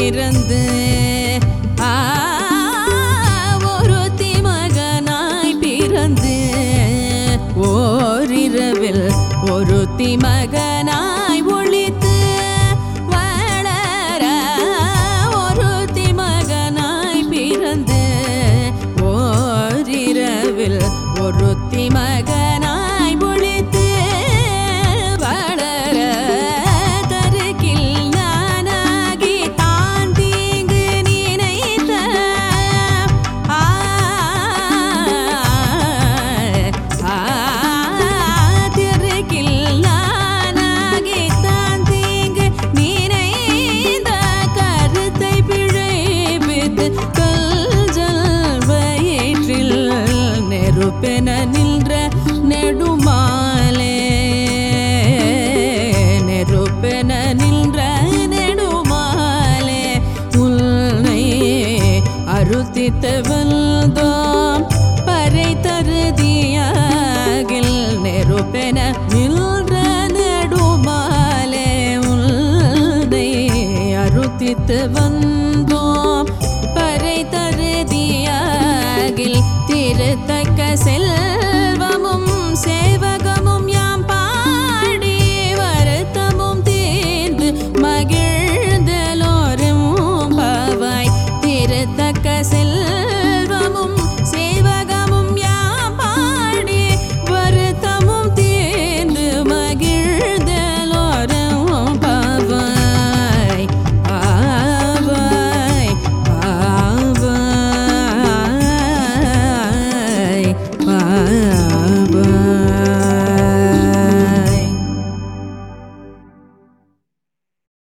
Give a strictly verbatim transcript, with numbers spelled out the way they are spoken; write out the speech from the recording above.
பிறந்து ஒருத்தி மகனாய் பிறந்து ஓரிரவில் ஒருத்தி மகனாய் ஒளித்து வளர ஒருத்தி மகனாய் பிறந்து ஓரிரவில் ஒருத்தி மகனாய் ஒளித்து வளர தருகில் ஞானாகி தான் தீங்கு நினைத்த தருகில் ஞானாகி தான் தீங்கு நினைந்த கருத்தை பிழைப்பித்து கல்ஜல் வயிற்றில் நெருப்பென நின்ற நெடுமாலே நெருப்பென நின்ற நெடுமாலே உன்னை அருத்தித்து வந்தோம் பறை தருதியாகில் நெருப்பென நின்ற நெடுமாலே உன்னை அருத்தித்து வந்தோம் பறை தருதியாகில் திருத்தக்க செல்